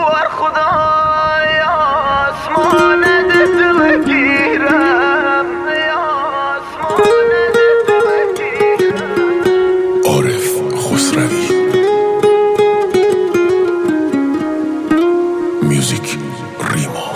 بوار خدای آسمان دل گیرم، آسمان دل گیرم. عارف خسروی میوزیک ریما.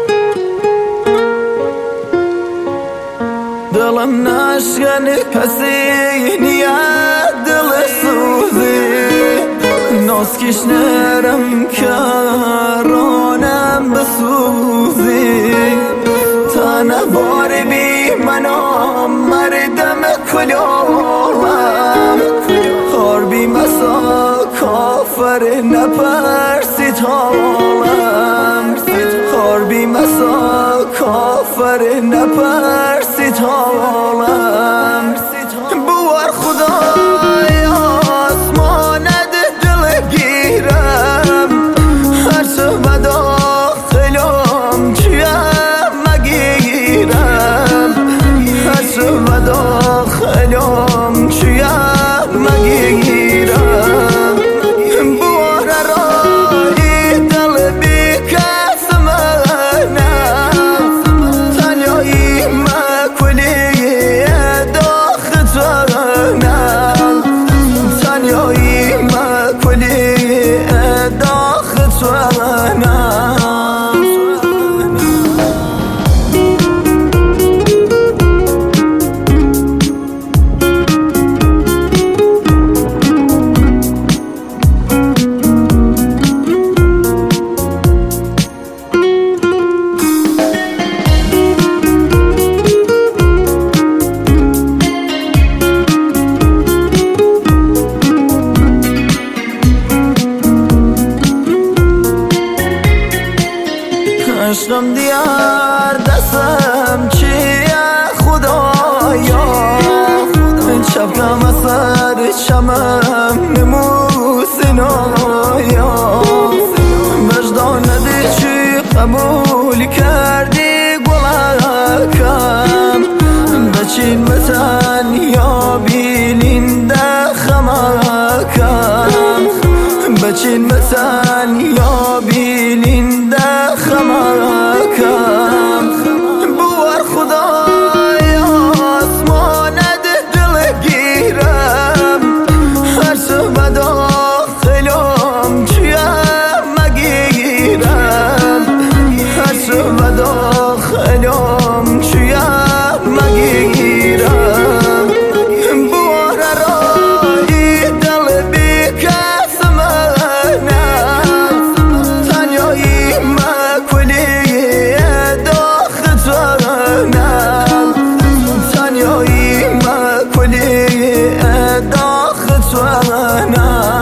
دلم نشکن کسی نیت دل سوزی، ناز کشنرم کرانم بسوزی. تنه بار بی منام مردم کلوم، خار بی مسا کافر نپرسی تالم، خار بی مسا کافر نپرسی تالم. بوار خدای آسمان دل گیرم، هر چه بداخلم چیم مگیرم، هر چه بداخلم چیم مگیرم. بوار رای دل بی کس منم، تنیایی مکلی داختنم، تنیایی مکلی داختنم. عشقم دیار دستم چیه خدایا، شبکم اثر شمم نموسنایا. وجدان ندی چی قبول کردی گلکم، بچین متن یا بیلین دخمکم، بچین متن یا بیلین دخمکم. بوار خدای آسمان دل گیرم، هر چه بداخلم چیم مگیرم، هر چه بداخلم چیم مگیرم. بوار رای دل بی کس منم، تنیایی مکلی داختنم، تنیایی مکلی داختنم.